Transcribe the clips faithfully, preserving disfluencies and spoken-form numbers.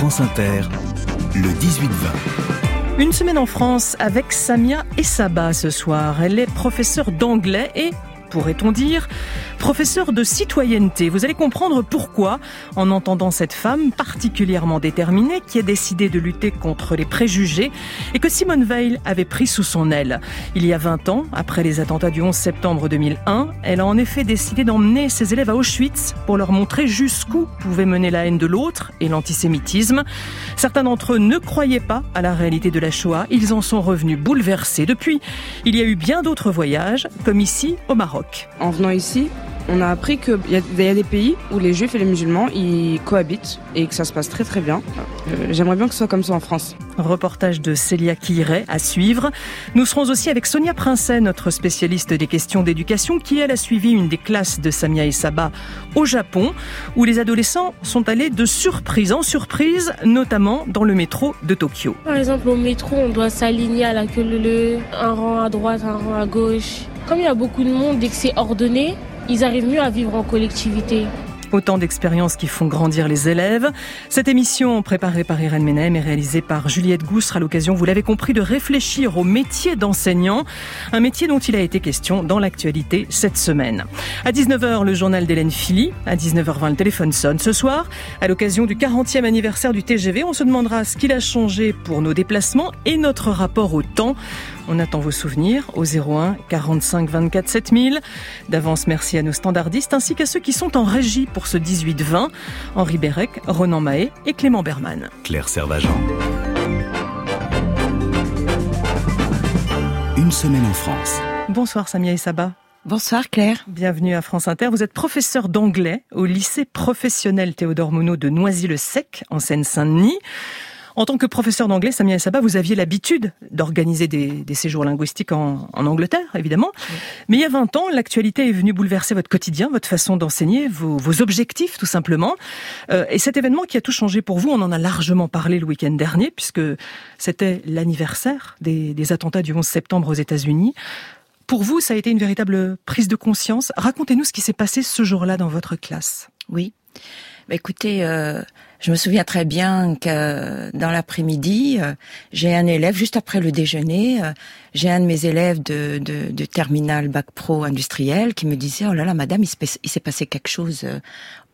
France Inter, le dix-huit vingt. Une semaine en France avec Samia Essaba ce soir. Elle est professeure d'anglais et, pourrait-on dire, professeure de citoyenneté. Vous allez comprendre pourquoi en entendant cette femme particulièrement déterminée qui a décidé de lutter contre les préjugés et que Simone Veil avait pris sous son aile. Il y a vingt ans, après les attentats du onze septembre deux mille un, elle a en effet décidé d'emmener ses élèves à Auschwitz pour leur montrer jusqu'où pouvait mener la haine de l'autre et l'antisémitisme. Certains d'entre eux ne croyaient pas à la réalité de la Shoah. Ils en sont revenus bouleversés. Depuis, il y a eu bien d'autres voyages, comme ici au Maroc. En venant ici, on a appris qu'il y, y a des pays où les juifs et les musulmans ils cohabitent et que ça se passe très très bien. Euh, j'aimerais bien que ce soit comme ça en France. Reportage de Célia Kiret à suivre. Nous serons aussi avec Sonia Princet, notre spécialiste des questions d'éducation, qui elle a suivi une des classes de Samia Essaba au Japon, où les adolescents sont allés de surprise en surprise, notamment dans le métro de Tokyo. Par exemple, au métro, on doit s'aligner à la queue leu-leu, un rang à droite, un rang à gauche. Comme il y a beaucoup de monde et que c'est ordonné, ils arrivent mieux à vivre en collectivité. Autant d'expériences qui font grandir les élèves. Cette émission, préparée par Irène Menem et réalisée par Juliette Gousse, sera l'occasion, vous l'avez compris, de réfléchir au métier d'enseignant. Un métier dont il a été question dans l'actualité cette semaine. À dix-neuf heures, le journal d'Hélène Philly. À dix-neuf heures vingt, le téléphone sonne. Ce soir, à l'occasion du quarantième anniversaire du T G V, on se demandera ce qu'il a changé pour nos déplacements et notre rapport au temps. On attend vos souvenirs au zéro un quarante-cinq vingt-quatre sept mille. D'avance, merci à nos standardistes ainsi qu'à ceux qui sont en régie pour ce dix-huit vingt. Henri Bérec, Ronan Mahé et Clément Berman. Claire Servageant. Une semaine en France. Bonsoir Samia Essaba. Bonsoir Claire. Bienvenue à France Inter. Vous êtes professeur d'anglais au lycée professionnel Théodore Monod de Noisy-le-Sec en Seine-Saint-Denis. En tant que professeur d'anglais, Samia Essaba, vous aviez l'habitude d'organiser des, des séjours linguistiques en, en Angleterre, évidemment. Oui. Mais il y a vingt ans, l'actualité est venue bouleverser votre quotidien, votre façon d'enseigner, vos, vos objectifs, tout simplement. Euh, et cet événement qui a tout changé pour vous, on en a largement parlé le week-end dernier, puisque c'était l'anniversaire des, des attentats du onze septembre aux États-Unis. Pour vous, ça a été une véritable prise de conscience. Racontez-nous ce qui s'est passé ce jour-là dans votre classe. Oui. Bah, écoutez, euh, je me souviens très bien que dans l'après-midi, euh, j'ai un élève, juste après le déjeuner, euh, j'ai un de mes élèves de, de, de terminale bac pro industriel qui me disait « Oh là là, madame, il, se, il s'est passé quelque chose euh,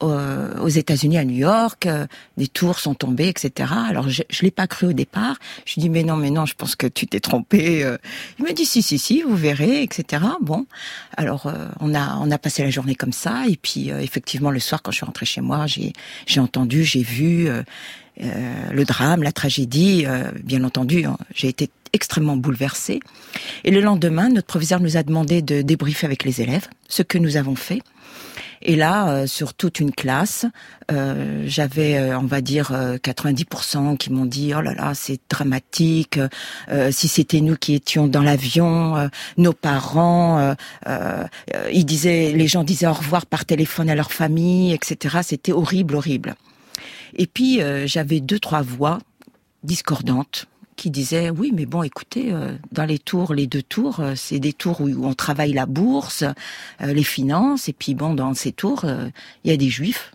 aux États-Unis, à New York, euh, des tours sont tombées, et cetera » Alors je, je l'ai pas cru au départ. Je lui dis « Mais non, mais non, je pense que tu t'es trompé. » Il m'a dit « Si, si, si, vous verrez, et cetera » Bon, alors euh, on a on a passé la journée comme ça, et puis euh, effectivement le soir quand je suis rentrée chez moi, j'ai j'ai entendu, j'ai vu euh, euh, le drame, la tragédie. Euh, bien entendu, hein, j'ai été extrêmement bouleversée. Et le lendemain, notre professeur nous a demandé de débriefer avec les élèves, ce que nous avons fait. Et là, euh, sur toute une classe, euh, j'avais, euh, on va dire, euh, quatre-vingt-dix pour cent qui m'ont dit « Oh là là, c'est dramatique. Euh, si c'était nous qui étions dans l'avion, euh, nos parents, euh, euh, ils disaient, les gens disaient au revoir par téléphone à leur famille, et cetera. C'était horrible, horrible. » Et puis, euh, j'avais deux, trois voix discordantes qui disaient « Oui, mais bon, écoutez, euh, dans les tours, les deux tours, euh, c'est des tours où, où on travaille la bourse, euh, les finances, et puis bon, dans ces tours, il euh, y a des juifs.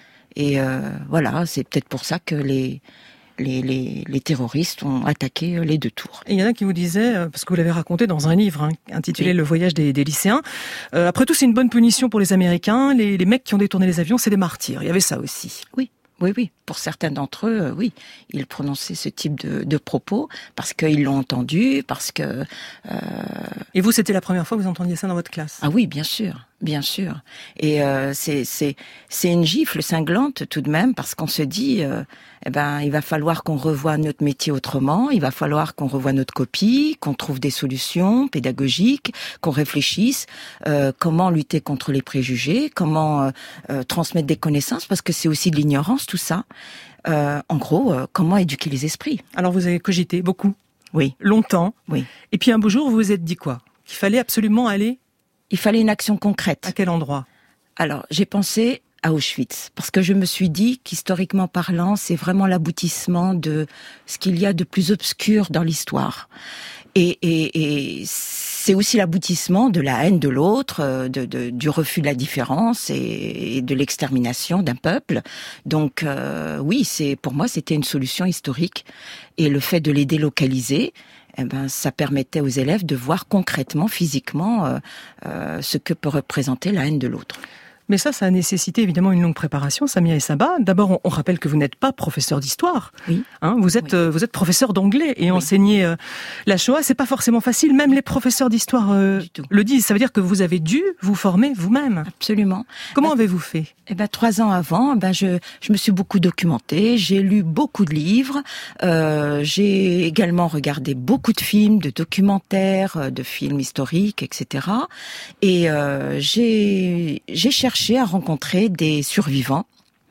Et euh, voilà, c'est peut-être pour ça que les... Les, les, les terroristes ont attaqué les deux tours. Et il y en a qui vous disaient, parce que vous l'avez raconté dans un livre hein, intitulé oui. « Le voyage des, des lycéens euh, », après tout, c'est une bonne punition pour les Américains. Les, les mecs qui ont détourné les avions, c'est des martyrs. Il y avait ça aussi. Oui. Oui, oui. Pour certains d'entre eux, euh, oui, ils prononçaient ce type de, de propos parce qu'ils l'ont entendu, parce que... Euh... Et vous, c'était la première fois que vous entendiez ça dans votre classe? Ah oui, bien sûr, bien sûr. Et euh, c'est c'est c'est une gifle cinglante tout de même parce qu'on se dit, euh, eh ben, il va falloir qu'on revoie notre métier autrement, il va falloir qu'on revoie notre copie, qu'on trouve des solutions pédagogiques, qu'on réfléchisse euh, comment lutter contre les préjugés, comment euh, euh, transmettre des connaissances, parce que c'est aussi de l'ignorance tout ça. Euh, en gros, euh, comment éduquer les esprits. Alors vous avez cogité beaucoup, oui, longtemps, oui. Et puis un beau jour, vous vous êtes dit quoi? Qu'il fallait absolument aller. Il fallait une action concrète. À quel endroit? Alors j'ai pensé à Auschwitz, parce que je me suis dit qu'historiquement parlant, c'est vraiment l'aboutissement de ce qu'il y a de plus obscur dans l'histoire. Et, et, et c'est aussi l'aboutissement de la haine de l'autre, de, de, du refus de la différence et, et de l'extermination d'un peuple. Donc euh, oui, c'est pour moi, c'était une solution historique. Et le fait de les délocaliser, eh ben, ça permettait aux élèves de voir concrètement, physiquement, euh, euh, ce que peut représenter la haine de l'autre. Mais ça, ça a nécessité évidemment une longue préparation, Samia et Saba. D'abord, on, on rappelle que vous n'êtes pas professeur d'histoire. Oui. Hein, vous êtes, Oui. euh, vous êtes professeur d'anglais et Oui. enseigner euh, la Shoah, c'est pas forcément facile. Même les professeurs d'histoire euh, le disent. Ça veut dire que vous avez dû vous former vous-même. Absolument. Comment Ben, avez-vous fait? Eh ben, trois ans avant, ben, je, je me suis beaucoup documentée, j'ai lu beaucoup de livres, euh, j'ai également regardé beaucoup de films, de documentaires, de films historiques, et cetera. Et euh, j'ai, j'ai cherché à rencontrer des survivants,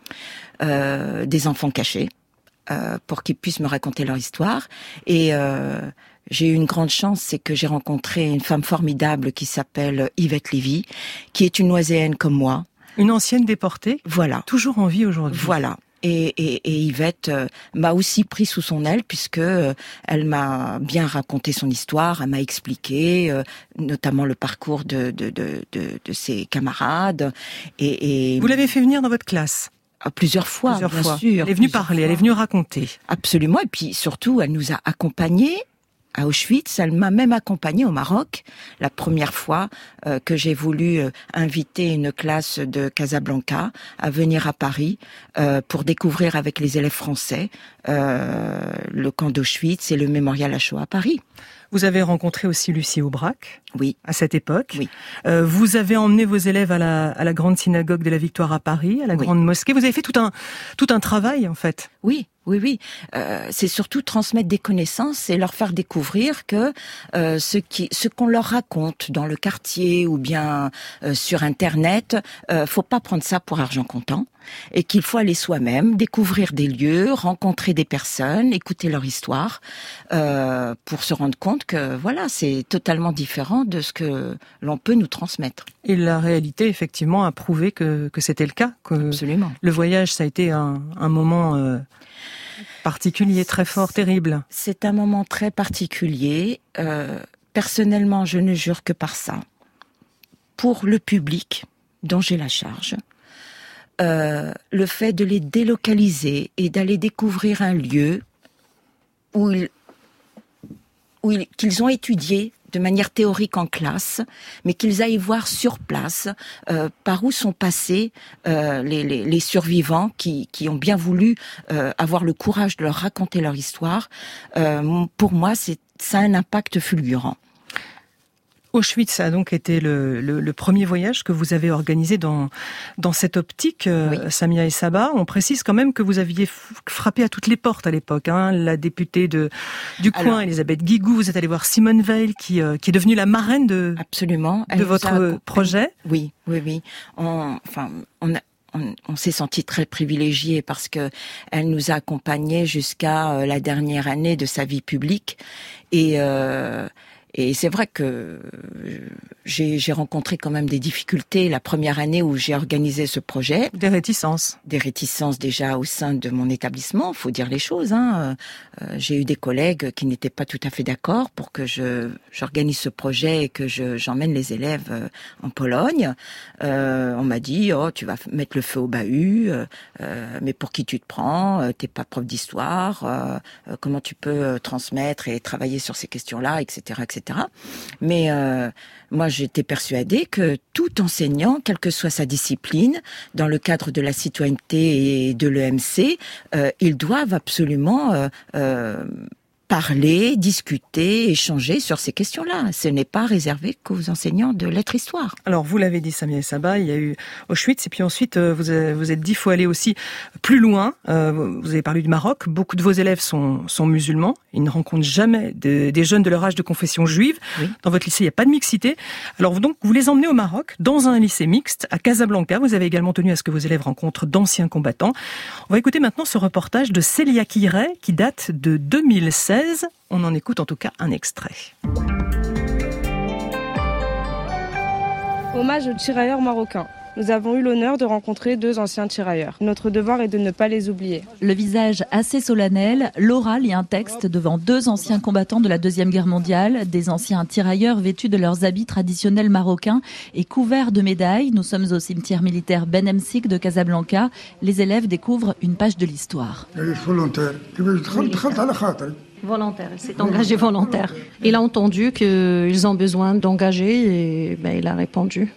euh, des enfants cachés, euh, pour qu'ils puissent me raconter leur histoire. Et euh, j'ai eu une grande chance, c'est que j'ai rencontré une femme formidable qui s'appelle Yvette Lévy, qui est une Oiséenne comme moi. Une ancienne déportée, voilà, toujours en vie aujourd'hui. Voilà. Et, et, et Yvette euh, m'a aussi pris sous son aile puisque euh, elle m'a bien raconté son histoire, elle m'a expliqué euh, notamment le parcours de, de, de, de, de ses camarades. Et, et vous l'avez fait venir dans votre classe? Plusieurs fois, plusieurs bien fois. sûr. Elle est venue parler, fois. Elle est venue raconter. Absolument. Et puis surtout, elle nous a accompagnés à Auschwitz. Elle m'a même accompagnée au Maroc, la première fois euh, que j'ai voulu euh, inviter une classe de Casablanca à venir à Paris euh, pour découvrir avec les élèves français euh, le camp d'Auschwitz et le mémorial à Shoah à Paris. Vous avez rencontré aussi Lucie Aubrac. Oui. À cette époque. Oui. Euh, vous avez emmené vos élèves à la, à la grande synagogue de la Victoire à Paris, à la oui. grande mosquée. Vous avez fait tout un, tout un travail, en fait. Oui. Oui, oui. Euh, c'est surtout transmettre des connaissances et leur faire découvrir que euh, ce qui, ce qu'on leur raconte dans le quartier ou bien euh, sur Internet, euh, faut pas prendre ça pour argent comptant et qu'il faut aller soi-même, découvrir des lieux, rencontrer des personnes, écouter leur histoire, euh, pour se rendre compte que voilà, c'est totalement différent de ce que l'on peut nous transmettre. Et la réalité, effectivement, a prouvé que, que c'était le cas. Que Absolument. Le voyage, ça a été un, un moment euh, particulier, très fort, terrible. C'est un moment très particulier. Euh, personnellement, je ne jure que par ça. Pour le public dont j'ai la charge, euh, le fait de les délocaliser et d'aller découvrir un lieu où ils, où ils, qu'ils ont étudié de manière théorique en classe, mais qu'ils aillent voir sur place euh, par où sont passés euh, les, les, les survivants qui, qui ont bien voulu euh, avoir le courage de leur raconter leur histoire. Euh, pour moi, c'est, ça a un impact fulgurant. Auschwitz a donc été le, le, le premier voyage que vous avez organisé dans, dans cette optique, euh, oui. Samia et Saba. On précise quand même que vous aviez frappé à toutes les portes à l'époque. Hein. La députée de, du coin, Alors, Elisabeth Guigou, vous êtes allé voir Simone Veil, qui, euh, qui est devenue la marraine de, absolument. de votre a... projet. Oui, oui, oui. On, enfin, on a... On, on s'est senti très privilégiés parce que elle nous a accompagnés jusqu'à euh, la dernière année de sa vie publique et euh, et c'est vrai que j'ai, j'ai rencontré quand même des difficultés la première année où j'ai organisé ce projet. Des réticences. Des réticences déjà au sein de mon établissement, faut dire les choses. Hein. Euh, j'ai eu des collègues qui n'étaient pas tout à fait d'accord pour que je j'organise ce projet et que je, j'emmène les élèves euh, en Pologne. Euh, on m'a dit, oh, tu vas mettre le feu au bahut, euh, mais pour qui tu te prends? euh, T'es pas prof d'histoire. Euh, comment tu peux euh, transmettre et travailler sur ces questions-là, et cetera, et cetera. Mais euh, moi, j'étais persuadée que tout enseignant, quelle que soit sa discipline, dans le cadre de la citoyenneté et de l'E M C, euh, ils doivent absolument euh, euh, parler, discuter, échanger sur ces questions-là. Ce n'est pas réservé qu'aux enseignants de lettres-histoire. Alors, vous l'avez dit, Samia et Saba, il y a eu Auschwitz, et puis ensuite, vous avez, vous êtes dit, il faut aller aussi plus loin. Euh, vous avez parlé du Maroc. Beaucoup de vos élèves sont, sont musulmans. Ils ne rencontrent jamais de, des jeunes de leur âge de confession juive. Oui. Dans votre lycée, il n'y a pas de mixité. Alors, donc, vous les emmenez au Maroc, dans un lycée mixte, à Casablanca. Vous avez également tenu à ce que vos élèves rencontrent d'anciens combattants. On va écouter maintenant ce reportage de Célia Kiray, qui date de deux mille seize. On en écoute en tout cas un extrait. Hommage aux tirailleurs marocains. Nous avons eu l'honneur de rencontrer deux anciens tirailleurs. Notre devoir est de ne pas les oublier. Le visage assez solennel, Laura lit un texte devant deux anciens combattants de la Deuxième Guerre mondiale, des anciens tirailleurs vêtus de leurs habits traditionnels marocains et couverts de médailles. Nous sommes au cimetière militaire Ben Msik de Casablanca. Les élèves découvrent une page de l'histoire. Volontaire. Volontaire, il s'est engagé volontaire. Il a entendu qu'ils ont besoin d'engager et ben, il a répondu.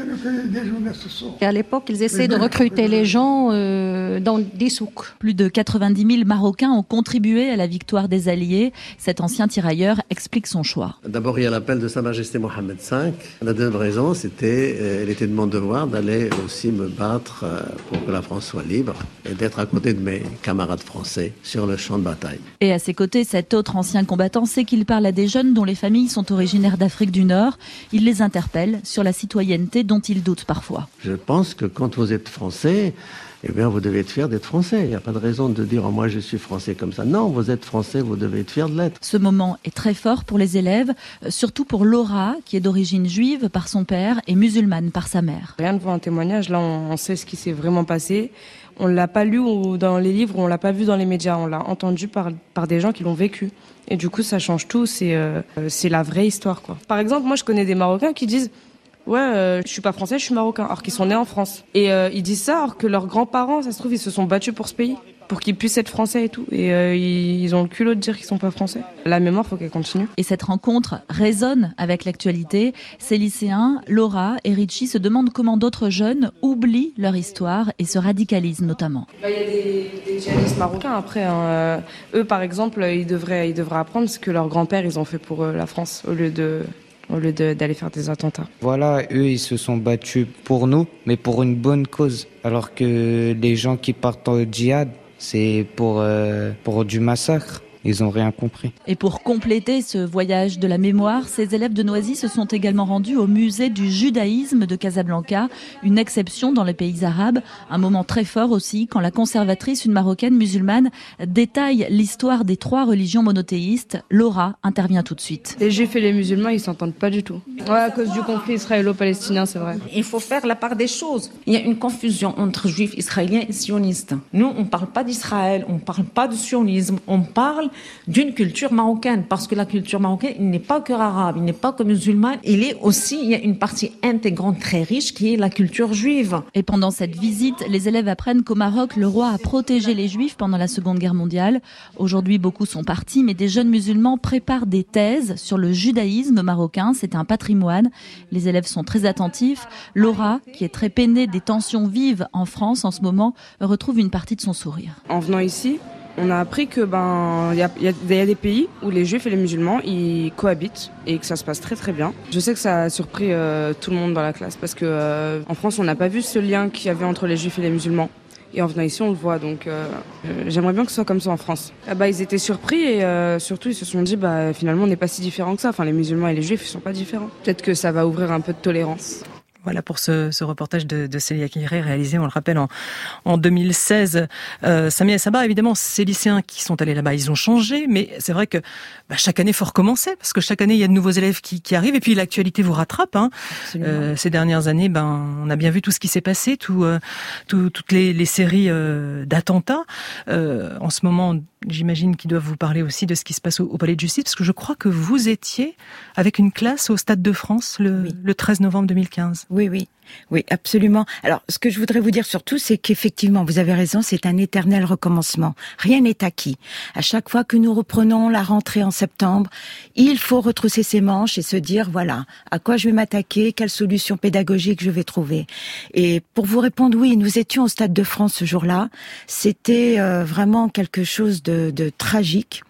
Et à l'époque, ils essaient de recruter les gens euh, dans des souks. Plus de quatre-vingt-dix mille Marocains ont contribué à la victoire des Alliés. Cet ancien tirailleur explique son choix. D'abord, il y a l'appel de Sa Majesté Mohammed cinq. La deuxième raison, c'était, euh, elle était de mon devoir d'aller aussi me battre euh, pour que la France soit libre et d'être à côté de mes camarades français sur le champ de bataille. Et à ses côtés, cet autre ancien combattant sait qu'il parle à des jeunes dont les familles sont originaires d'Afrique du Nord. Il les interpelle sur la citoyenneté dont ils doutent parfois. Je pense que quand vous êtes français, eh bien, vous devez être fier d'être français. Il n'y a pas de raison de dire oh, « moi, je suis français comme ça ». Non, vous êtes français, vous devez être fier de l'être. Ce moment est très fort pour les élèves, surtout pour Laura, qui est d'origine juive par son père et musulmane par sa mère. Rien de voir un témoignage, là, on sait ce qui s'est vraiment passé. On ne l'a pas lu dans les livres, on ne l'a pas vu dans les médias, on l'a entendu par, par des gens qui l'ont vécu. Et du coup, ça change tout, c'est, euh, c'est la vraie histoire, quoi. Par exemple, moi, je connais des Marocains qui disent ouais, euh, je suis pas français, je suis marocain, alors qu'ils sont nés en France. Et euh, ils disent ça alors que leurs grands-parents, ça se trouve, ils se sont battus pour ce pays, pour qu'ils puissent être français et tout. Et euh, ils ont le culot de dire qu'ils sont pas français. La mémoire, faut qu'elle continue. Et cette rencontre résonne avec l'actualité. Ces lycéens, Laura et Richie, se demandent comment d'autres jeunes oublient leur histoire et se radicalisent notamment. Il bah, y a des, des djihadistes marocains après. Hein. Euh, eux, par exemple, ils devraient, ils devraient apprendre ce que leurs grands-pères ils ont fait pour euh, la France au lieu de... au lieu de, d'aller faire des attentats. Voilà, eux, ils se sont battus pour nous, mais pour une bonne cause. Alors que les gens qui partent au djihad, c'est pour, euh, pour du massacre. Ils n'ont rien compris. Et pour compléter ce voyage de la mémoire, ces élèves de Noisy se sont également rendus au musée du judaïsme de Casablanca, une exception dans les pays arabes. Un moment très fort aussi quand la conservatrice, une marocaine musulmane, détaille l'histoire des trois religions monothéistes. Laura intervient tout de suite. Les juifs et les musulmans, ils s'entendent pas du tout. Ouais, à cause du conflit israélo-palestinien, c'est vrai. Il faut faire la part des choses. Il y a une confusion entre juifs israéliens et sionistes. Nous, on parle pas d'Israël, on parle pas de sionisme, on parle d'une culture marocaine, parce que la culture marocaine, il n'est pas que arabe, il n'est pas que musulman, il est aussi, il y a une partie intégrante très riche qui est la culture juive. Et pendant cette visite, les élèves apprennent qu'au Maroc, le roi a protégé les juifs pendant la Seconde Guerre mondiale. Aujourd'hui, beaucoup sont partis, mais des jeunes musulmans préparent des thèses sur le judaïsme marocain. C'est un patrimoine. Les élèves sont très attentifs. Laura, qui est très peinée des tensions vives en France en ce moment, retrouve une partie de son sourire. En venant ici, on a appris que ben il y a, y, a, y a des pays où les juifs et les musulmans ils cohabitent et que ça se passe très très bien. Je sais que ça a surpris euh, tout le monde dans la classe parce que euh, en France on n'a pas vu ce lien qu'il y avait entre les juifs et les musulmans. Et en venant ici, on le voit, donc euh, j'aimerais bien que ce soit comme ça en France. Ah bah, ils étaient surpris et euh, surtout ils se sont dit bah finalement on n'est pas si différents que ça. Enfin les musulmans et les juifs ils sont pas différents. Peut-être que ça va ouvrir un peu de tolérance. Voilà pour ce, ce reportage de, de Célia Kiré, réalisé, on le rappelle, en, en deux mille seize. Euh, Samia et Saba, évidemment, ces lycéens qui sont allés là-bas, ils ont changé, mais c'est vrai que bah, chaque année, il faut recommencer, parce que chaque année, il y a de nouveaux élèves qui, qui arrivent, et puis l'actualité vous rattrape. Hein. Euh, ces dernières années, ben, on a bien vu tout ce qui s'est passé, tout, euh, tout, toutes les, les séries euh, d'attentats. Euh, en ce moment, j'imagine qu'ils doivent vous parler aussi de ce qui se passe au, au Palais de Justice, parce que je crois que vous étiez avec une classe au Stade de France le, oui. le treize novembre deux mille quinze. Oui, oui. Oui, absolument. Alors, ce que je voudrais vous dire surtout, c'est qu'effectivement, vous avez raison, c'est un éternel recommencement. Rien n'est acquis. À chaque fois que nous reprenons la rentrée en septembre, il faut retrousser ses manches et se dire, voilà, à quoi je vais m'attaquer, quelle solution pédagogique je vais trouver. Et pour vous répondre, oui, nous étions au Stade de France ce jour-là. C'était euh, vraiment quelque chose de, de tragique.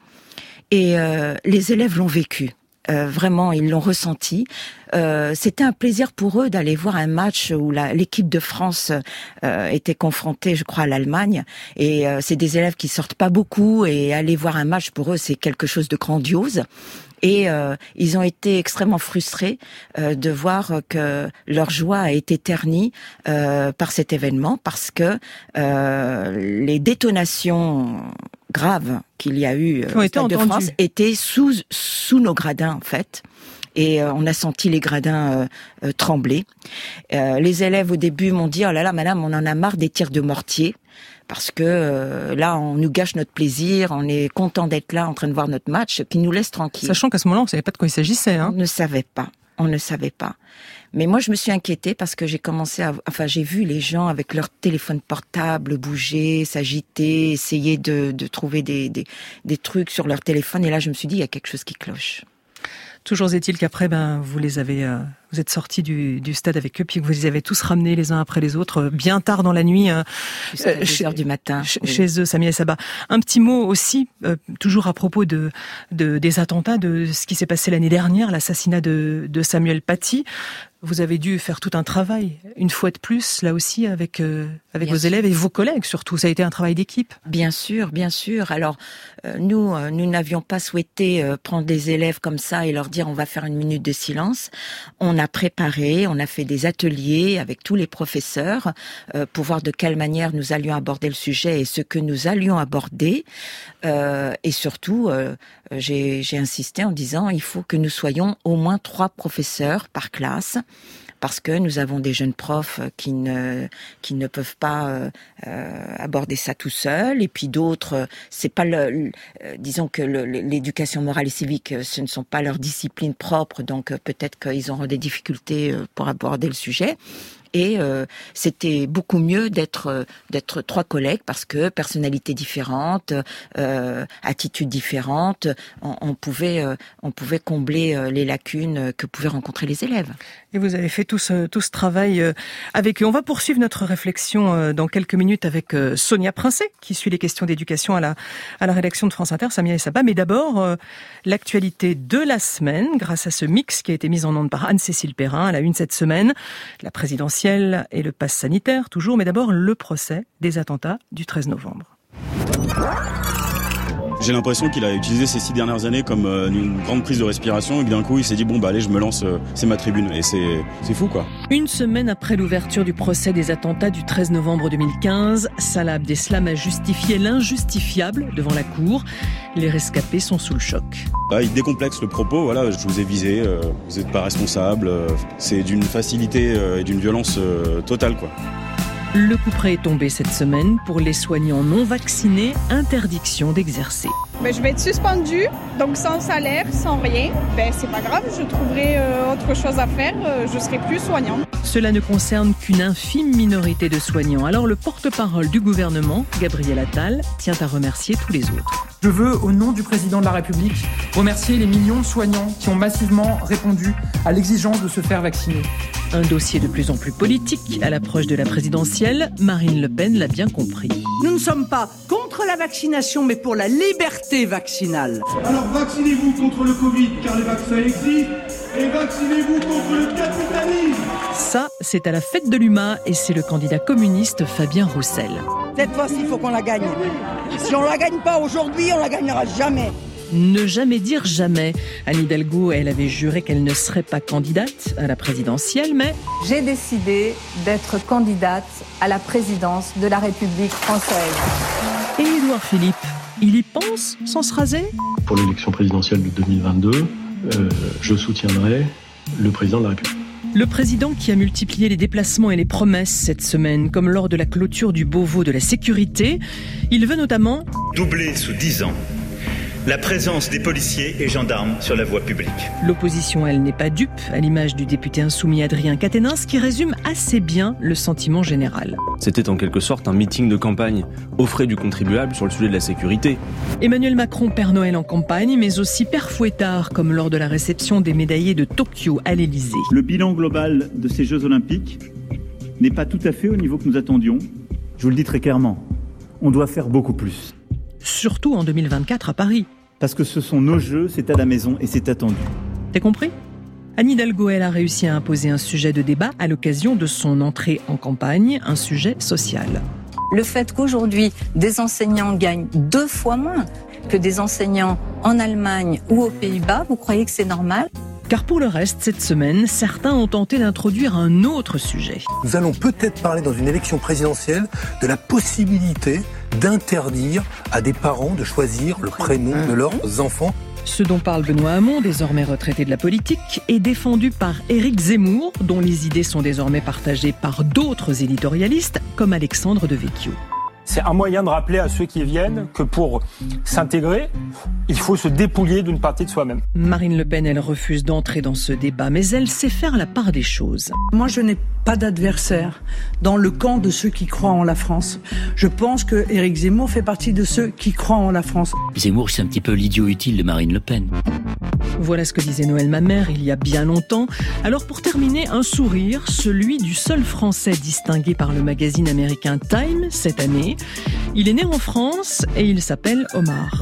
Et euh, les élèves l'ont vécu. Euh, vraiment, ils l'ont ressenti. Euh, c'était un plaisir pour eux d'aller voir un match où la, l'équipe de France euh, était confrontée, je crois, à l'Allemagne. Et euh, c'est des élèves qui sortent pas beaucoup, et aller voir un match pour eux, c'est quelque chose de grandiose. Et euh, ils ont été extrêmement frustrés euh, de voir que leur joie a été ternie euh, par cet événement, parce que euh, les détonations graves qu'il y a eu au Stade de France étaient sous sous nos gradins en fait. et euh, on a senti les gradins euh, euh, trembler. Euh, les élèves au début m'ont dit « Oh là là, madame, on en a marre des tirs de mortier ». Parce que euh, là, on nous gâche notre plaisir, on est content d'être là en train de voir notre match, qui nous laisse tranquille. Sachant qu'à ce moment-là, on ne savait pas de quoi il s'agissait. Hein. On ne savait pas, on ne savait pas. Mais moi, je me suis inquiétée parce que j'ai commencé à... Enfin, j'ai vu les gens avec leur téléphone portable bouger, s'agiter, essayer de, de trouver des, des, des trucs sur leur téléphone. Et là, je me suis dit, il y a quelque chose qui cloche. Toujours est-il qu'après, ben, vous les avez, euh, vous êtes sortis du, du stade avec eux, puis que vous les avez tous ramenés les uns après les autres, bien tard dans la nuit, euh, jusqu'à deux heures du matin, ch- oui. chez eux, Samia et Saba. Un petit mot aussi, euh, toujours à propos de, de des attentats, de ce qui s'est passé l'année dernière, l'assassinat de, de Samuel Paty. Vous avez dû faire tout un travail, une fois de plus, là aussi, avec euh, avec bien vos sûr. élèves et vos collègues surtout. Ça a été un travail d'équipe. Bien sûr, bien sûr. Alors, euh, nous, euh, nous n'avions pas souhaité euh, prendre des élèves comme ça et leur dire on va faire une minute de silence. On a préparé, on a fait des ateliers avec tous les professeurs euh, pour voir de quelle manière nous allions aborder le sujet et ce que nous allions aborder. Euh, et surtout, euh, j'ai, j'ai insisté en disant il faut que nous soyons au moins trois professeurs par classe. Parce que nous avons des jeunes profs qui ne qui ne peuvent pas euh, euh, aborder ça tout seuls, et puis d'autres, c'est pas le, le euh, disons que le, l'éducation morale et civique, ce ne sont pas leurs disciplines propres, donc euh, peut-être qu'ils auront des difficultés euh, pour aborder le sujet. Et euh, c'était beaucoup mieux d'être euh, d'être trois collègues parce que personnalités différentes, euh, attitudes différentes, on, on pouvait euh, on pouvait combler euh, les lacunes que pouvaient rencontrer les élèves. Et vous avez fait tout ce, tout ce travail euh, avec eux. On va poursuivre notre réflexion euh, dans quelques minutes avec euh, Sonia Princet, qui suit les questions d'éducation à la à la rédaction de France Inter, Samia et Saba. Mais d'abord, euh, l'actualité de la semaine, grâce à ce mix qui a été mis en onde par Anne-Cécile Perrin à la une cette semaine, la présidentielle et le pass sanitaire, toujours, mais d'abord le procès des attentats du treize novembre. J'ai l'impression qu'il a utilisé ces six dernières années comme euh, une grande prise de respiration et que d'un coup il s'est dit bon bah allez je me lance, euh, c'est ma tribune, et c'est, c'est fou quoi. Une semaine après l'ouverture du procès des attentats du treize novembre deux mille quinze, Salah Abdeslam a justifié l'injustifiable devant la cour. Les rescapés sont sous le choc. Là, il décomplexe le propos, voilà, je vous ai visé, euh, vous n'êtes pas responsable, euh, c'est d'une facilité euh, et d'une violence euh, totale quoi. Le couperet est tombé cette semaine pour les soignants non vaccinés, interdiction d'exercer. Ben, je vais être suspendue, donc sans salaire, sans rien. Ben, c'est pas grave, je trouverai euh, autre chose à faire, euh, je serai plus soignant. Cela ne concerne qu'une infime minorité de soignants. Alors le porte-parole du gouvernement, Gabriel Attal, tient à remercier tous les autres. Je veux, au nom du président de la République, remercier les millions de soignants qui ont massivement répondu à l'exigence de se faire vacciner. Un dossier de plus en plus politique à l'approche de la présidentielle. Marine Le Pen l'a bien compris. Nous ne sommes pas contre la vaccination, mais pour la liberté vaccinale. Alors vaccinez-vous contre le Covid, car les vaccins existent, et vaccinez-vous contre le capitalisme. Ça, c'est à la fête de l'U M A, et c'est le candidat communiste Fabien Roussel. Cette fois-ci, il faut qu'on la gagne. Si on ne la gagne pas aujourd'hui, on la gagnera jamais. Ne jamais dire jamais. Anne Hidalgo, elle avait juré qu'elle ne serait pas candidate à la présidentielle, mais... J'ai décidé d'être candidate à la présidence de la République française. Et Édouard Philippe, il y pense sans se raser ? Pour l'élection présidentielle de deux mille vingt-deux, euh, je soutiendrai le président de la République. Le président qui a multiplié les déplacements et les promesses cette semaine, comme lors de la clôture du Beauvau de la sécurité. Il veut notamment... doubler sous dix ans la présence des policiers et gendarmes sur la voie publique. L'opposition, elle, n'est pas dupe, à l'image du député insoumis Adrien Quatennens, qui résume assez bien le sentiment général. C'était en quelque sorte un meeting de campagne, aux frais du contribuable sur le sujet de la sécurité. Emmanuel Macron, Père Noël en campagne, mais aussi Père Fouettard, comme lors de la réception des médaillés de Tokyo à l'Élysée. Le bilan global de ces Jeux Olympiques n'est pas tout à fait au niveau que nous attendions. Je vous le dis très clairement, on doit faire beaucoup plus. Surtout en deux mille vingt-quatre à Paris. Parce que ce sont nos jeux, c'est à la maison et c'est attendu. T'as compris ? Anne Hidalgo, elle a réussi à imposer un sujet de débat à l'occasion de son entrée en campagne, un sujet social. Le fait qu'aujourd'hui, des enseignants gagnent deux fois moins que des enseignants en Allemagne ou aux Pays-Bas, vous croyez que c'est normal ? Car pour le reste, cette semaine, certains ont tenté d'introduire un autre sujet. Nous allons peut-être parler dans une élection présidentielle de la possibilité d'interdire à des parents de choisir le prénom de leurs enfants. Ce dont parle Benoît Hamon, désormais retraité de la politique, est défendu par Éric Zemmour, dont les idées sont désormais partagées par d'autres éditorialistes, comme Alexandre Devecchio. C'est un moyen de rappeler à ceux qui viennent que pour s'intégrer, il faut se dépouiller d'une partie de soi-même. Marine Le Pen, elle refuse d'entrer dans ce débat, mais elle sait faire la part des choses. Moi, je n'ai pas d'adversaire dans le camp de ceux qui croient en la France. Je pense que Éric Zemmour fait partie de ceux qui croient en la France. Zemmour, c'est un petit peu l'idiot utile de Marine Le Pen. Voilà ce que disait Noël Mamère il y a bien longtemps. Alors pour terminer, un sourire, celui du seul Français distingué par le magazine américain Time cette année. Il est né en France et il s'appelle Omar.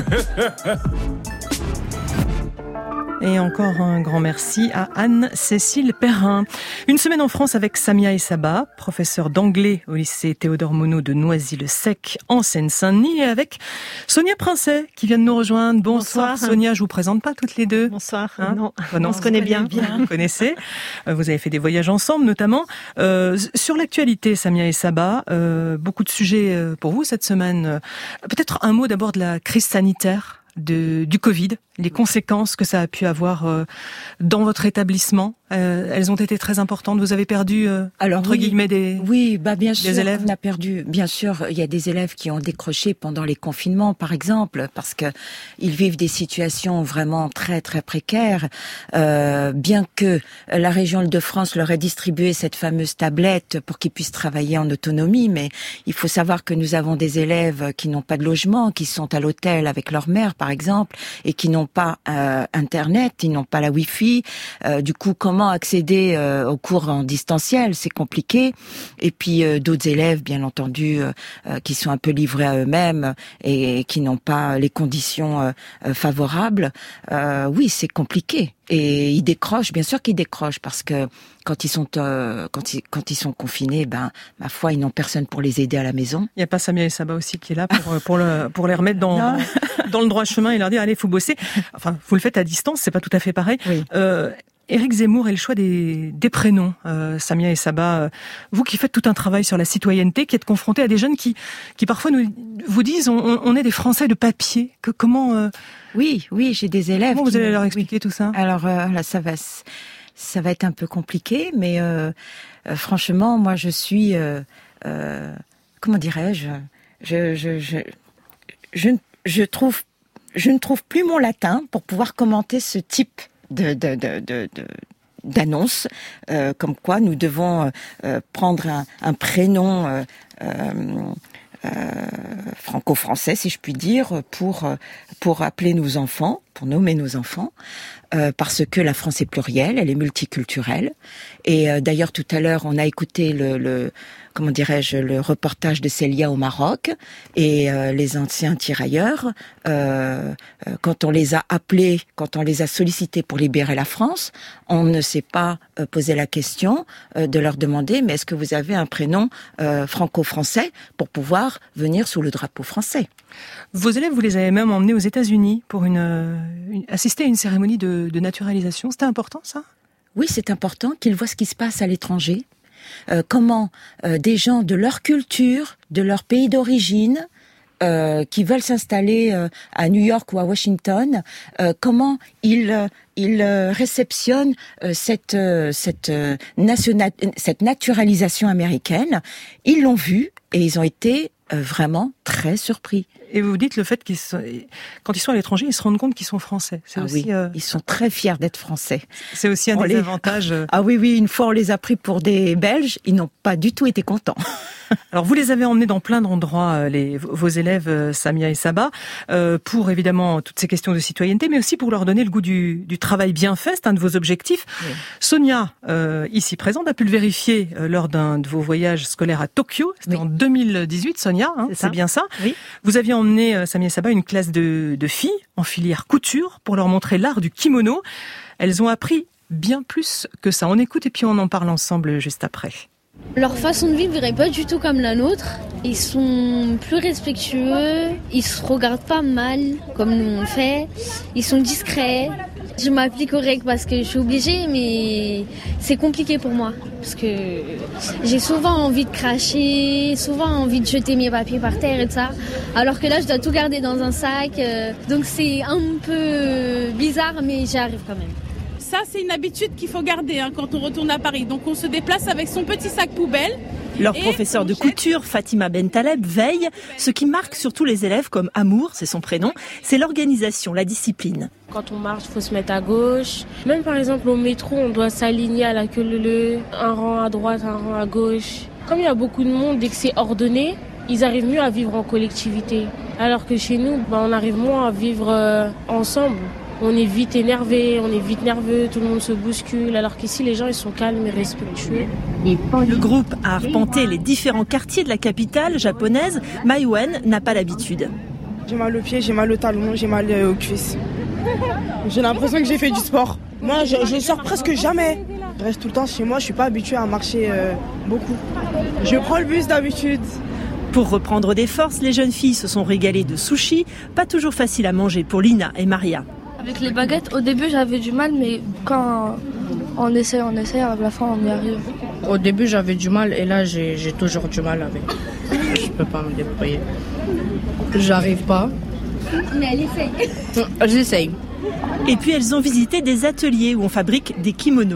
Et encore un grand merci à Anne-Cécile Perrin. Une semaine en France avec Samia Essaba, professeure d'anglais au lycée Théodore Monod de Noisy-le-Sec en Seine-Saint-Denis, et avec Sonia Princet qui vient de nous rejoindre. Bonsoir, Bonsoir. Sonia, je vous présente pas toutes les deux. Bonsoir. Hein non. Oh non, on se connaît bien. bien. Vous connaissez. Vous avez fait des voyages ensemble notamment. Euh, sur l'actualité, Samia Essaba, euh, beaucoup de sujets pour vous cette semaine. Peut-être un mot d'abord de la crise sanitaire. De, du Covid, les conséquences que ça a pu avoir euh, dans votre établissement, euh, elles ont été très importantes. Vous avez perdu, euh, Alors, entre oui, guillemets, des, oui, bah bien des sûr, élèves. On a perdu. Bien sûr, il y a des élèves qui ont décroché pendant les confinements, par exemple, parce que ils vivent des situations vraiment très très précaires. Euh, bien que la région Île-de-France leur ait distribué cette fameuse tablette pour qu'ils puissent travailler en autonomie, mais il faut savoir que nous avons des élèves qui n'ont pas de logement, qui sont à l'hôtel avec leur mère, par exemple, et qui n'ont pas euh, Internet, ils n'ont pas la Wi-Fi. Euh, du coup, comment accéder euh, aux cours en distanciel? C'est compliqué. Et puis, euh, d'autres élèves, bien entendu, euh, euh, qui sont un peu livrés à eux-mêmes et, et qui n'ont pas les conditions euh, euh, favorables. Euh, oui, c'est compliqué. Et ils décrochent, bien sûr qu'ils décrochent, parce que quand ils sont euh, quand ils quand ils sont confinés, ben ma foi, ils n'ont personne pour les aider à la maison. Il y a pas Samia Essaba aussi qui est là pour pour le pour les remettre dans dans, dans le droit chemin et leur dire allez, faut bosser. Enfin, vous le faites à distance, c'est pas tout à fait pareil. Oui. Euh, Éric Zemmour et le choix des, des prénoms, euh, Samia Essaba, euh, vous qui faites tout un travail sur la citoyenneté, qui êtes confronté à des jeunes qui, qui parfois nous, vous disent on, on est des Français de papier. Que, comment euh... Oui, oui, j'ai des élèves. Comment vous qui... allez leur expliquer oui. tout ça? Alors euh, là, ça va, ça va être un peu compliqué, mais euh, euh, franchement, moi, je suis, euh, euh, comment dirais-je, je, je, je, je, je trouve, je ne trouve plus mon latin pour pouvoir commenter ce type de, de, de, de, de d'annonces, euh, comme quoi nous devons euh, prendre un, un prénom euh, euh, euh, franco-français, si je puis dire, pour pour appeler nos enfants, pour nommer nos enfants, euh, parce que la France est plurielle, elle est multiculturelle. Et euh, d'ailleurs, tout à l'heure, on a écouté le, le comment dirais-je, le reportage de Célia au Maroc, et euh, les anciens tirailleurs, euh, euh, quand on les a appelés, quand on les a sollicités pour libérer la France, on ne s'est pas euh, posé la question euh, de leur demander, mais est-ce que vous avez un prénom euh, franco-français pour pouvoir venir sous le drapeau français? Vos élèves, vous les avez même emmenés aux États-Unis pour une, une assister à une cérémonie de, de naturalisation. C'était important, ça? Oui, c'est important qu'ils voient ce qui se passe à l'étranger. Euh, comment euh, des gens de leur culture, de leur pays d'origine, euh, qui veulent s'installer euh, à New York ou à Washington, euh, comment ils euh, ils euh, réceptionnent euh, cette euh, cette euh, national cette naturalisation américaine. Ils l'ont vu et ils ont été euh, vraiment très surpris. Et vous dites le fait qu'ils sont, quand ils sont à l'étranger, ils se rendent compte qu'ils sont français. C'est ah aussi, oui, euh... ils sont très fiers d'être français. C'est aussi un on des les... avantages. Ah oui, oui, une fois on les a pris pour des Belges, ils n'ont pas du tout été contents. Alors vous les avez emmenés dans plein d'endroits, les, vos élèves Samia Essaba, euh, pour évidemment toutes ces questions de citoyenneté, mais aussi pour leur donner le goût du, du travail bien fait, c'est un de vos objectifs. Oui. Sonia, euh, ici présente, a pu le vérifier euh, lors d'un de vos voyages scolaires à Tokyo. C'était oui. en deux mille dix-huit, Sonia, hein, c'est, c'est bien ça. Oui. Vous aviez emmené euh, Samia Essaba une classe de, de filles en filière couture pour leur montrer l'art du kimono. Elles ont appris bien plus que ça. On écoute et puis on en parle ensemble juste après. Leur façon de vivre n'est pas du tout comme la nôtre. Ils sont plus respectueux, ils se regardent pas mal comme nous on le fait. Ils sont discrets. Je m'applique aux règles parce que je suis obligée, mais c'est compliqué pour moi. Parce que j'ai souvent envie de cracher, souvent envie de jeter mes papiers par terre et tout ça. Alors que là, je dois tout garder dans un sac. Donc c'est un peu bizarre, mais j'y arrive quand même. Ça, c'est une habitude qu'il faut garder hein, quand on retourne à Paris. Donc on se déplace avec son petit sac poubelle. Leur professeur de couture, Fatima Bentaleb, veille. Ce qui marque surtout les élèves comme Amour, c'est son prénom, c'est l'organisation, la discipline. Quand on marche, il faut se mettre à gauche. Même par exemple au métro, on doit s'aligner à la queue leu-leu, un rang à droite, un rang à gauche. Comme il y a beaucoup de monde, dès que c'est ordonné, ils arrivent mieux à vivre en collectivité. Alors que chez nous, bah, on arrive moins à vivre euh, ensemble. On est vite énervé, on est vite nerveux, tout le monde se bouscule, alors qu'ici les gens ils sont calmes et respectueux. Le groupe a arpenté les différents quartiers de la capitale japonaise. Maïwen n'a pas l'habitude. J'ai mal aux pieds, j'ai mal au talon, j'ai mal aux cuisses. J'ai l'impression que j'ai fait du sport. Moi je, je sors presque jamais. Je reste tout le temps chez moi, je suis pas habituée à marcher euh, beaucoup. Je prends le bus d'habitude. Pour reprendre des forces, les jeunes filles se sont régalées de sushis, pas toujours facile à manger pour Lina et Maria. Avec les baguettes, au début j'avais du mal, mais quand on essaie, on essaie, à la fin on y arrive. Au début j'avais du mal et là j'ai, j'ai toujours du mal avec. Je peux pas me débrouiller. J'arrive pas. Mais elle essaye. J'essaye. Et puis elles ont visité des ateliers où on fabrique des kimonos.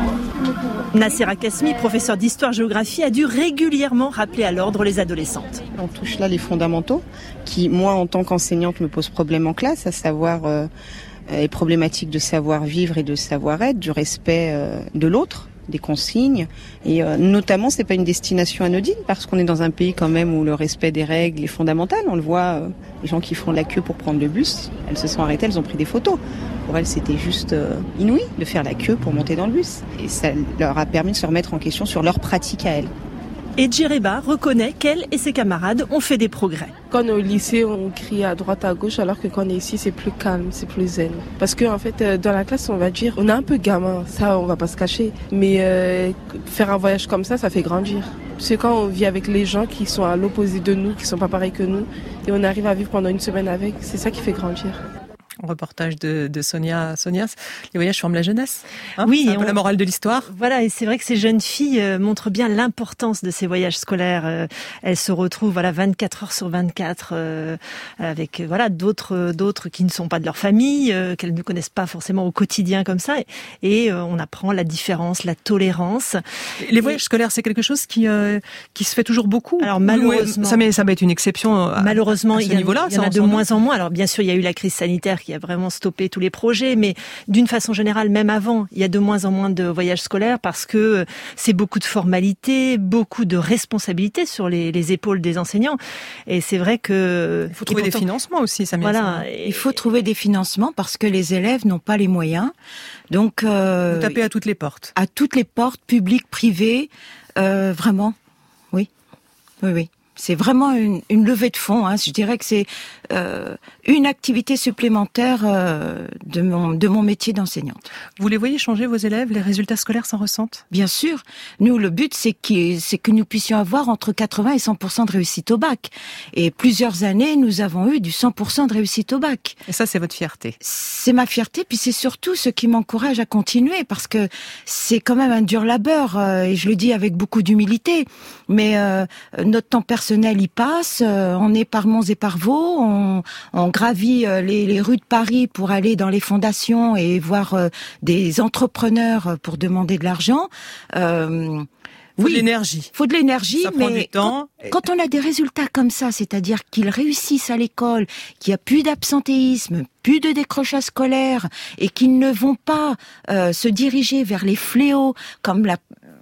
Nassera Kasmi, professeur d'histoire-géographie, a dû régulièrement rappeler à l'ordre les adolescentes. On touche là les fondamentaux qui, moi en tant qu'enseignante, me posent problème en classe, à savoir euh, les problématiques de savoir-vivre et de savoir-être, du respect euh, de l'autre, des consignes. Et euh, notamment, c'est pas une destination anodine parce qu'on est dans un pays quand même où le respect des règles est fondamental. On le voit, euh, les gens qui font la queue pour prendre le bus, elles se sont arrêtées, elles ont pris des photos. Pour elles, c'était juste euh, inouï de faire la queue pour monter dans le bus. Et ça leur a permis de se remettre en question sur leur pratique à elles. Et Djereba reconnaît qu'elle et ses camarades ont fait des progrès. Quand on est au lycée, on crie à droite, à gauche, alors que quand on est ici, c'est plus calme, c'est plus zen. Parce que en fait, dans la classe, on va dire, on est un peu gamin, ça, on va pas se cacher. Mais euh, faire un voyage comme ça, ça fait grandir. C'est quand on vit avec les gens qui sont à l'opposé de nous, qui sont pas pareils que nous, et on arrive à vivre pendant une semaine avec, c'est ça qui fait grandir. Reportage de, de Sonia. Sonia, les voyages forment la jeunesse. Hein, oui, c'est un peu on, la morale de l'histoire. Voilà, et c'est vrai que ces jeunes filles euh, montrent bien l'importance de ces voyages scolaires. Euh, elles se retrouvent, voilà, vingt-quatre heures sur vingt-quatre euh, avec, euh, voilà, d'autres, d'autres qui ne sont pas de leur famille, euh, qu'elles ne connaissent pas forcément au quotidien comme ça, et, et euh, on apprend la différence, la tolérance. Les voyages et, scolaires, c'est quelque chose qui euh, qui se fait toujours beaucoup. Alors malheureusement, ça met ça va être une exception. À, malheureusement, à ce il y, a, niveau-là, il y en a de moins en moins. Alors bien sûr, il y a eu la crise sanitaire qui a vraiment stoppé tous les projets, mais d'une façon générale, même avant, il y a de moins en moins de voyages scolaires parce que c'est beaucoup de formalités, beaucoup de responsabilités sur les, les épaules des enseignants. Et c'est vrai que... Il faut trouver pourtant, des financements aussi, ça Voilà. Il faut trouver des financements parce que les élèves n'ont pas les moyens. Donc, euh, vous tapez à toutes les portes. À toutes les portes, publiques, privées, euh, vraiment, oui, oui, oui. C'est vraiment une, une levée de fonds. Hein. Je dirais que c'est euh, une activité supplémentaire euh, de mon de mon métier d'enseignante. Vous les voyez changer vos élèves, les résultats scolaires s'en ressentent? Bien sûr. Nous, le but, c'est que c'est que nous puissions avoir entre quatre-vingts et cent pour cent de réussite au bac. Et plusieurs années, nous avons eu du cent pour cent de réussite au bac. Et ça, c'est votre fierté? C'est ma fierté, puis c'est surtout ce qui m'encourage à continuer, parce que c'est quand même un dur labeur, euh, et je le dis avec beaucoup d'humilité. Mais euh, notre temps personnel personnel y passe, euh, on est par Monts et par Vaux, on, on gravit euh, les, les rues de Paris pour aller dans les fondations et voir euh, des entrepreneurs pour demander de l'argent. Euh, faut oui, de l'énergie. Faut de l'énergie, ça mais prend du temps. Quand, quand on a des résultats comme ça, c'est-à-dire qu'ils réussissent à l'école, qu'il n'y a plus d'absentéisme, plus de décrochage scolaire, et qu'ils ne vont pas euh, se diriger vers les fléaux comme la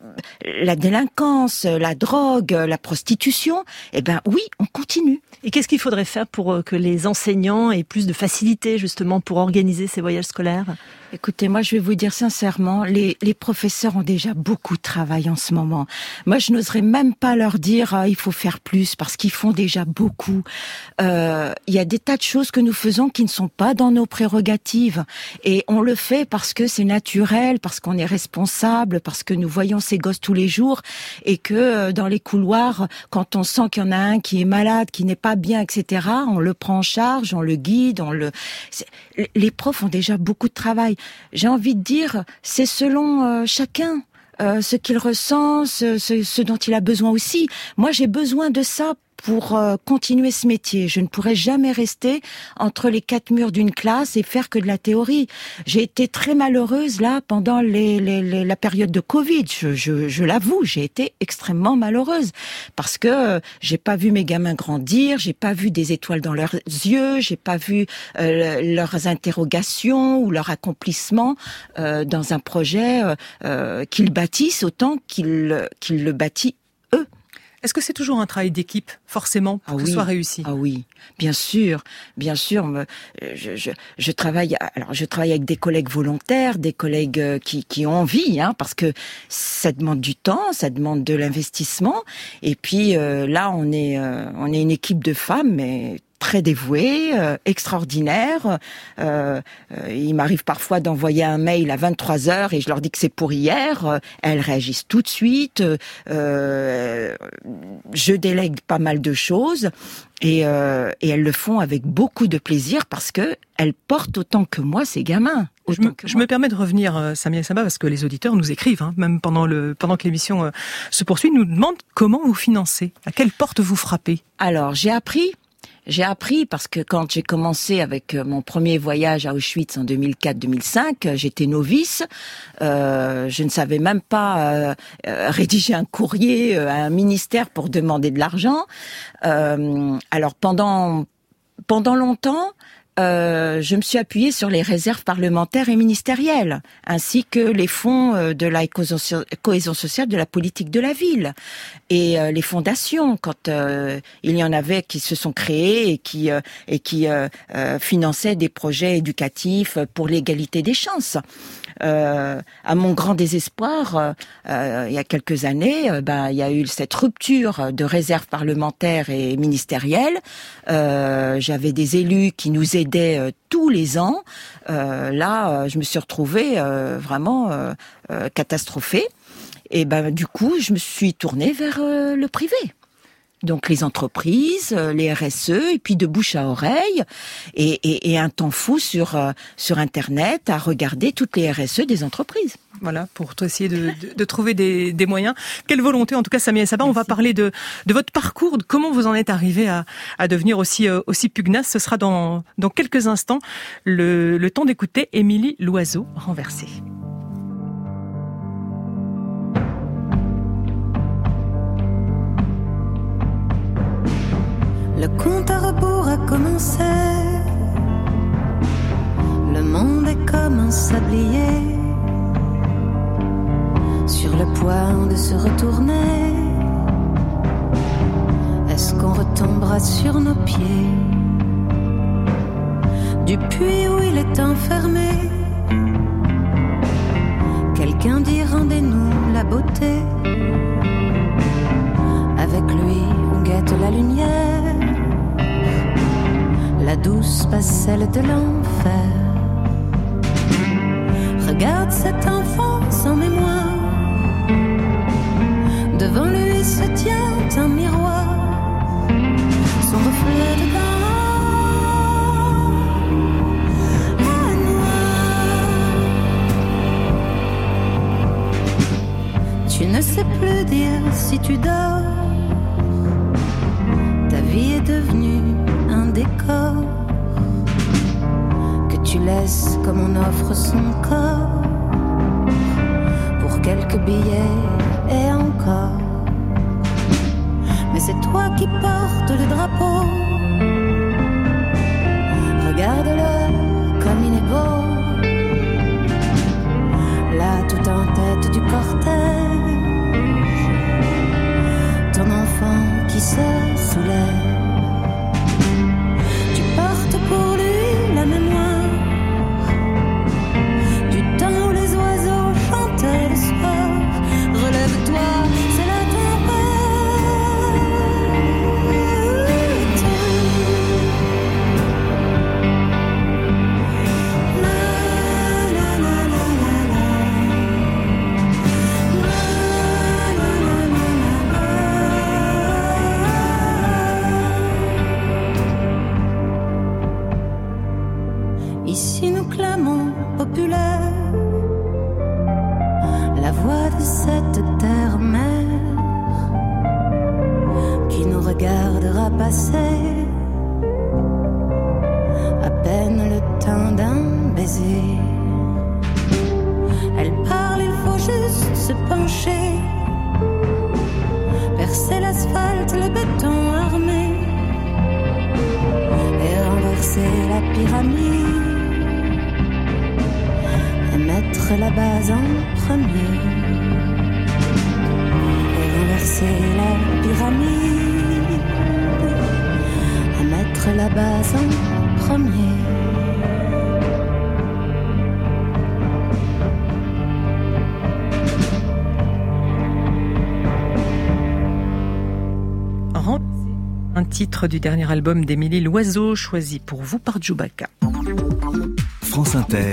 la délinquance, la drogue, la prostitution, eh ben oui, on continue. Et qu'est-ce qu'il faudrait faire pour que les enseignants aient plus de facilité justement pour organiser ces voyages scolaires ? Écoutez, moi je vais vous dire sincèrement, les, les professeurs ont déjà beaucoup de travail en ce moment. Moi je n'oserais même pas leur dire ah, il faut faire plus parce qu'ils font déjà beaucoup. Euh, il y a des tas de choses que nous faisons qui ne sont pas dans nos prérogatives et on le fait parce que c'est naturel, parce qu'on est responsable, parce que nous voyons ces gosses tous les jours et que euh, dans les couloirs, quand on sent qu'il y en a un qui est malade, qui n'est pas bien, et cetera, on le prend en charge, on le guide, on le. C'est... Les profs ont déjà beaucoup de travail. puis, j'ai envie de dire, c'est selon euh, chacun. Euh, ce qu'il ressent, ce, ce, ce dont il a besoin aussi. Moi, j'ai besoin de ça pour euh, continuer ce métier. Je ne pourrais jamais rester entre les quatre murs d'une classe et faire que de la théorie. J'ai été très malheureuse là pendant les, les, les, la période de Covid. Je, je, je l'avoue, j'ai été extrêmement malheureuse parce que euh, j'ai pas vu mes gamins grandir, j'ai pas vu des étoiles dans leurs yeux, j'ai pas vu euh, leurs interrogations ou leur accomplissement euh, dans un projet euh, euh, qu'ils bâtissent autant qu'ils qu'ils le bâtissent eux. Est-ce que c'est toujours un travail d'équipe, forcément, pour ah que oui. ce soit réussi? Ah oui, bien sûr, bien sûr. Je, je, je travaille, alors je travaille avec des collègues volontaires, des collègues qui, qui ont envie, hein, parce que ça demande du temps, ça demande de l'investissement. Et puis euh, là, on est, euh, on est une équipe de femmes, mais très dévouées, euh, extraordinaires. Euh, euh, il m'arrive parfois d'envoyer un mail à vingt-trois heures et je leur dis que c'est pour hier. Euh, elles réagissent tout de suite. Euh, je délègue pas mal de choses et, euh, et elles le font avec beaucoup de plaisir parce que elles portent autant que moi ces gamins. Je me, je me permets de revenir, euh, Samia Saba, parce que les auditeurs nous écrivent, hein, même pendant le pendant que l'émission euh, se poursuit, nous demandent comment vous financez, à quelle porte vous frappez. Alors j'ai appris. J'ai appris parce que quand j'ai commencé avec mon premier voyage à Auschwitz en deux mille quatre deux mille cinq, j'étais novice. Euh, je ne savais même pas euh, rédiger un courrier à un ministère pour demander de l'argent. Euh, alors pendant pendant longtemps, Euh, je me suis appuyée sur les réserves parlementaires et ministérielles, ainsi que les fonds de la cohésion sociale de la politique de la ville et euh, les fondations, quand euh, il y en avait qui se sont créées et qui euh, et qui euh, euh, finançaient des projets éducatifs pour l'égalité des chances. Euh, à mon grand désespoir, euh, il y a quelques années, euh, ben il y a eu cette rupture de réserves parlementaires et ministérielles. Euh, j'avais des élus qui nous aidaient euh, tous les ans. Euh, là, euh, je me suis retrouvée euh, vraiment euh, euh, catastrophée. Et ben du coup, je me suis tournée vers euh, le privé. Donc les entreprises, les R S E, et puis de bouche à oreille, et, et, et un temps fou sur euh, sur Internet à regarder toutes les R S E des entreprises. Voilà, pour essayer de, de, de trouver des, des moyens. Quelle volonté, en tout cas, Samia Saba. On va parler de, de votre parcours, de comment vous en êtes arrivé à, à devenir aussi, euh, aussi pugnace. Ce sera dans, dans quelques instants. Le, le temps d'écouter Émilie Loiseau, Renversée. Le compte à rebours a commencé. Le monde est comme un sablier sur le point de se retourner. Est-ce qu'on retombera sur nos pieds du puits où il est enfermé? Quelqu'un dit rendez-nous la beauté. Avec lui on guette la lumière, la douce passerelle de l'enfer. Regarde cet enfant sans mémoire. Devant lui se tient un miroir. Son reflet dedans est noir. Tu ne sais plus dire si tu dors. Ta vie est devenue un décor que tu laisses comme on offre son corps pour quelques billets et encore. Mais c'est toi qui portes le drapeau. Regarde-le comme il est beau, là tout en tête du cortège. Ton enfant qui se soulève. Pour lui la mémoire du temps où les oiseaux chantaient le soir. Relève-toi, c'est la tempête. La, la, la, la, la, la. La, la, la, la, la, la. l'embrasser. À peine le temps d'un baiser. Elle parle, il faut juste se pencher. Percer l'asphalte, le béton armé. Et renverser la pyramide. Et mettre la base en premier. Et renverser la pyramide. Et mettre la base en premier. Un titre du dernier album d'Émilie Loiseau, choisi pour vous par Djoubaka. France Inter.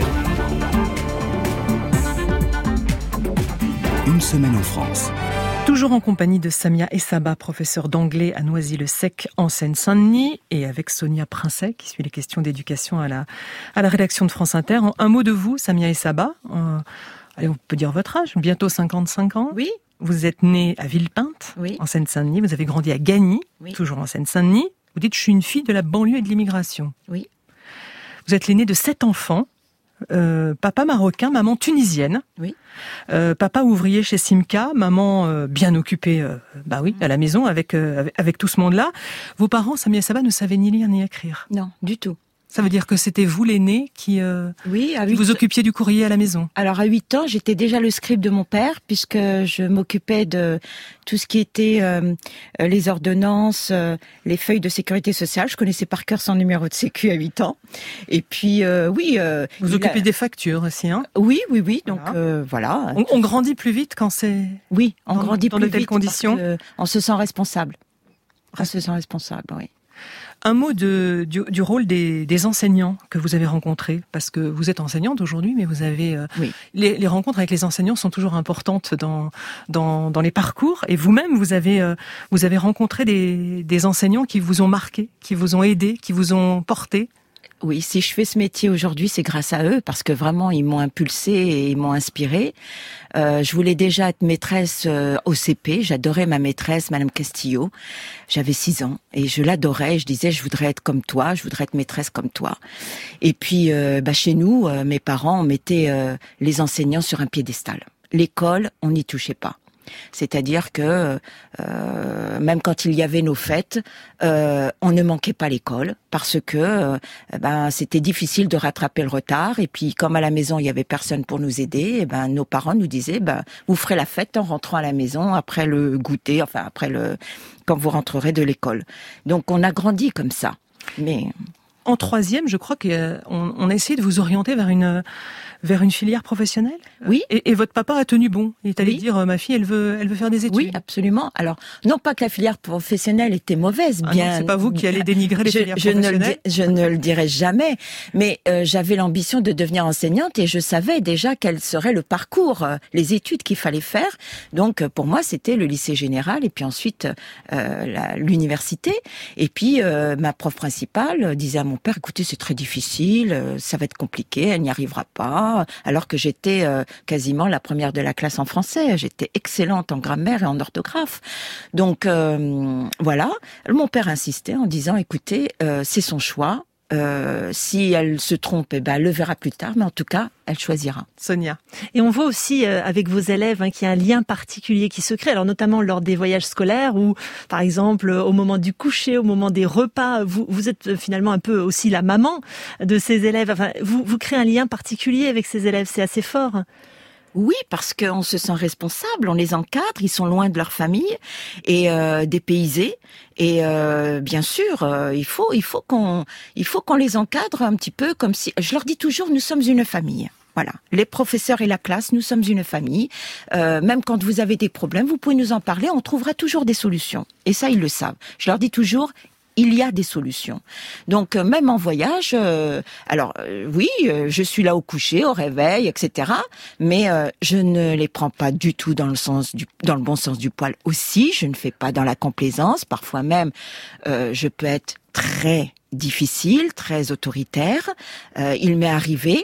Une semaine en France. Toujours en compagnie de Samia Essaba, professeure d'anglais à Noisy-le-Sec en Seine-Saint-Denis, et avec Sonia Princet, qui suit les questions d'éducation à la, à la rédaction de France Inter. Un mot de vous, Samia Essaba. Euh, allez, on peut dire votre âge, bientôt cinquante-cinq ans. Oui. Vous êtes née à Villepinte, oui. en Seine-Saint-Denis. Vous avez grandi à Gagny, oui. toujours en Seine-Saint-Denis. Vous dites, je suis une fille de la banlieue et de l'immigration. Oui. Vous êtes l'aînée de sept enfants. Euh, papa marocain, maman tunisienne. Oui. Euh, papa ouvrier chez Simca, maman euh, bien occupée, euh, bah oui, à la maison avec, euh, avec, avec tout ce monde-là. Vos parents, Samia Essaba, ne savaient ni lire ni écrire. Non, du tout. Ça veut dire que c'était vous l'aîné qui, euh, oui, à qui vous occupiez du courrier à la maison. Alors à huit ans, j'étais déjà le scribe de mon père puisque je m'occupais de tout ce qui était euh, les ordonnances, euh, les feuilles de sécurité sociale. Je connaissais par cœur son numéro de sécu à huit ans. Et puis euh, oui, euh, vous occupez a... des factures aussi, hein? Oui, oui, oui. Donc voilà. Euh, voilà. On, on grandit plus vite quand c'est. Oui, on dans, grandit dans plus de telles vite conditions. Parce que on se sent responsable. On se sent responsable, oui. Un mot de, du, du rôle des, des enseignants que vous avez rencontrés, parce que vous êtes enseignante aujourd'hui, mais vous avez euh, oui. les, les rencontres avec les enseignants sont toujours importantes dans dans, dans les parcours. Et vous-même, vous avez euh, vous avez rencontré des, des enseignants qui vous ont marqué, qui vous ont aidé, qui vous ont porté. Oui, si je fais ce métier aujourd'hui, c'est grâce à eux, parce que vraiment, ils m'ont impulsé et ils m'ont inspiré. Euh, je voulais déjà être maîtresse euh, au C P. J'adorais ma maîtresse, Madame Castillo. J'avais six ans et je l'adorais. Je disais, je voudrais être comme toi, je voudrais être maîtresse comme toi. Et puis, euh, bah, chez nous, euh, mes parents, on mettait euh, les enseignants sur un piédestal. L'école, on n'y touchait pas. C'est-à-dire que euh, même quand il y avait nos fêtes, euh, on ne manquait pas l'école parce que euh, ben c'était difficile de rattraper le retard. Et puis comme à la maison il y avait personne pour nous aider, et ben nos parents nous disaient ben vous ferez la fête en rentrant à la maison après le goûter, enfin après le quand vous rentrerez de l'école. Donc on a grandi comme ça. Mais en troisième, je crois qu'on on a essayé de vous orienter vers une vers une filière professionnelle. Oui. Et, et votre papa a tenu bon. Il est allé oui. dire ma fille, elle veut elle veut faire des études. Oui, absolument. Alors non pas que la filière professionnelle était mauvaise, ah bien. Non, c'est pas vous qui allez dénigrer les je, filières je professionnelles. Ne le, je ne le dirai jamais. Mais euh, j'avais l'ambition de devenir enseignante et je savais déjà quel serait le parcours, euh, les études qu'il fallait faire. Donc euh, pour moi, c'était le lycée général et puis ensuite euh, la, l'université. Et puis euh, ma prof principale disait à mon père, écoutez, c'est très difficile, euh, ça va être compliqué, elle n'y arrivera pas. Alors que j'étais euh, quasiment la première de la classe en français. J'étais excellente en grammaire et en orthographe. Donc euh, voilà, mon père insistait en disant, écoutez, euh, c'est son choix. Euh, si elle se trompe, eh ben, elle le verra plus tard, mais en tout cas, elle choisira. Sonia. Et on voit aussi euh, avec vos élèves hein, qu'il y a un lien particulier qui se crée, alors notamment lors des voyages scolaires ou par exemple au moment du coucher, au moment des repas, vous, vous êtes finalement un peu aussi la maman de ces élèves. Enfin, vous, vous créez un lien particulier avec ces élèves, c'est assez fort. Oui, parce qu'on se sent responsable, on les encadre, ils sont loin de leur famille et euh, dépaysés. Et euh, bien sûr, euh, il faut, il faut qu'on, il faut qu'on les encadre un petit peu comme si. Je leur dis toujours, nous sommes une famille. Voilà, les professeurs et la classe, nous sommes une famille. Euh, même quand vous avez des problèmes, vous pouvez nous en parler, on trouvera toujours des solutions. Et ça, ils le savent. Je leur dis toujours. Il y a des solutions. Donc euh, même en voyage, euh, alors euh, oui, euh, je suis là au coucher, au réveil, et cetera. Mais euh, je ne les prends pas du tout dans le sens du, dans le bon sens du poil. Aussi, je ne fais pas dans la complaisance. Parfois même, euh, je peux être très difficile, très autoritaire. Euh, il m'est arrivé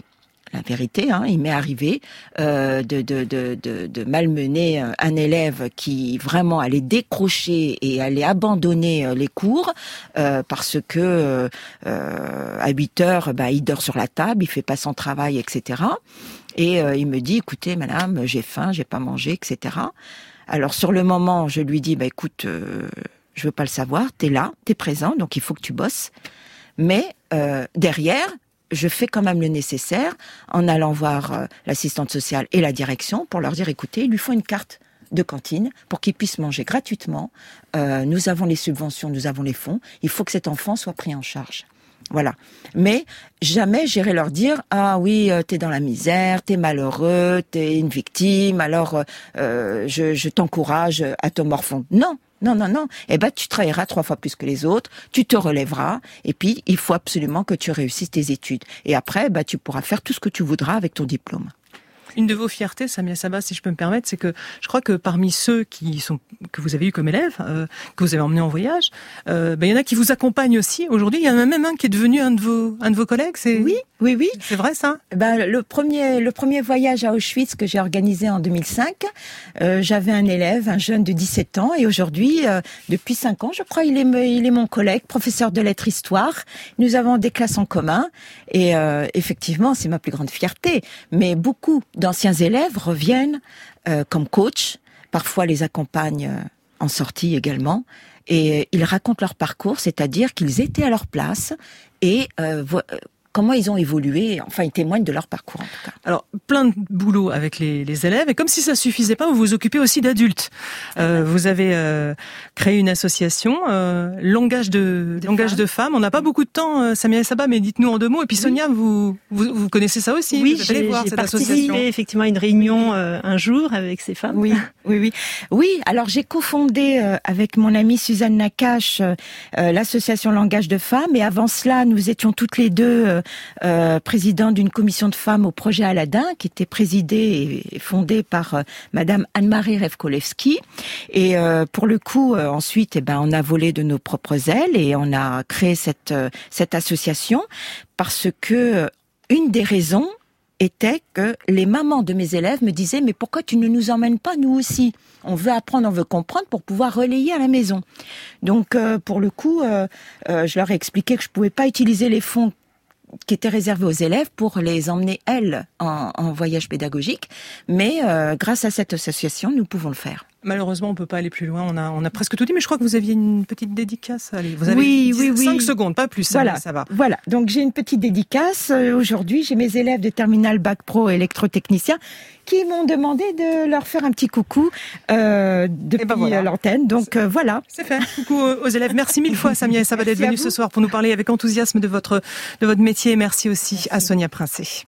la vérité, hein, il m'est arrivé euh, de, de, de, de, de malmener un élève qui vraiment allait décrocher et allait abandonner les cours euh, parce que euh, à huit heures, bah, il dort sur la table, il fait pas son travail, et cetera. Et euh, il me dit, écoutez, madame, j'ai faim, j'ai pas mangé, et cetera. Alors sur le moment, je lui dis, bah écoute, euh, je veux pas le savoir, t'es là, t'es présent, donc il faut que tu bosses. Mais euh, derrière, je fais quand même le nécessaire en allant voir euh, l'assistante sociale et la direction pour leur dire, écoutez, il lui faut une carte de cantine pour qu'il puisse manger gratuitement. Euh, nous avons les subventions, nous avons les fonds. Il faut que cet enfant soit pris en charge. Voilà. Mais jamais j'irai leur dire, ah oui, euh, t'es dans la misère, t'es malheureux, t'es une victime, alors euh, je, je t'encourage à te morfondre. Non. Non, non, non. Eh ben, tu travailleras trois fois plus que les autres, tu te relèveras, et puis il faut absolument que tu réussisses tes études. Et après, bah, tu pourras faire tout ce que tu voudras avec ton diplôme. Une de vos fiertés, Samia Saba, si je peux me permettre, c'est que je crois que parmi ceux qui sont que vous avez eu comme élèves, euh, que vous avez emmenés en voyage, euh, ben, il y en a qui vous accompagnent aussi. Aujourd'hui, il y en a même un qui est devenu un de vos un de vos collègues. C'est oui, oui, oui. C'est vrai ça. Ben le premier le premier voyage à Auschwitz que j'ai organisé en deux mille cinq, euh, j'avais un élève, un jeune de dix-sept ans, et aujourd'hui, euh, depuis cinq ans, je crois, il est il est mon collègue, professeur de lettres histoire. Nous avons des classes en commun, et euh, effectivement, c'est ma plus grande fierté. Mais beaucoup d'anciens élèves reviennent euh, comme coach, parfois les accompagnent euh, en sortie également, et euh, ils racontent leur parcours, c'est-à-dire qu'ils étaient à leur place et euh, vo- comment ils ont évolué, enfin ils témoignent de leur parcours en tout cas. Alors, plein de boulot avec les, les élèves, et comme si ça suffisait pas, vous vous occupez aussi d'adultes. Euh, vous avez euh, créé une association, euh, Langage de, de Langage femmes. de femmes. On n'a pas beaucoup de temps, euh, Samia Saba, mais dites-nous en deux mots. Et puis Sonia, oui. vous, vous vous connaissez ça aussi. Oui, vous j'ai, voir j'ai cette participé association. effectivement à une réunion euh, un jour avec ces femmes. Oui, oui, oui. Oui, alors j'ai cofondé euh, avec mon amie Suzanne Nakache euh, l'association Langage de femmes, et avant cela, nous étions toutes les deux euh, euh, présidente d'une commission de femmes au projet Aladdin, qui était présidée et fondée par euh, Madame Anne-Marie Revkolevski. Et euh, pour le coup, euh, ensuite, eh ben, on a volé de nos propres ailes et on a créé cette euh, cette association parce que euh, une des raisons était que les mamans de mes élèves me disaient « Mais pourquoi tu ne nous emmènes pas, nous aussi ? On veut apprendre, on veut comprendre pour pouvoir relayer à la maison. » Donc, euh, pour le coup, euh, euh, je leur ai expliqué que je pouvais pas utiliser les fonds qui étaient réservés aux élèves pour les emmener, elles, en, en voyage pédagogique. Mais euh, grâce à cette association, nous pouvons le faire. Malheureusement, on peut pas aller plus loin. On a, on a presque tout dit, mais je crois que vous aviez une petite dédicace. Allez, vous avez oui, dix, oui, oui. cinq secondes, pas plus. Voilà, ça, ça va. Voilà. Donc j'ai une petite dédicace. Aujourd'hui, j'ai mes élèves de terminale bac pro électrotechnicien qui m'ont demandé de leur faire un petit coucou euh, depuis ben voilà. l'antenne. Donc euh, voilà. C'est fait. Coucou aux élèves. Merci mille fois, Samia Saba, d'être venue ce soir pour nous parler avec enthousiasme de votre de votre métier. Merci aussi Merci. à Sonia Princé.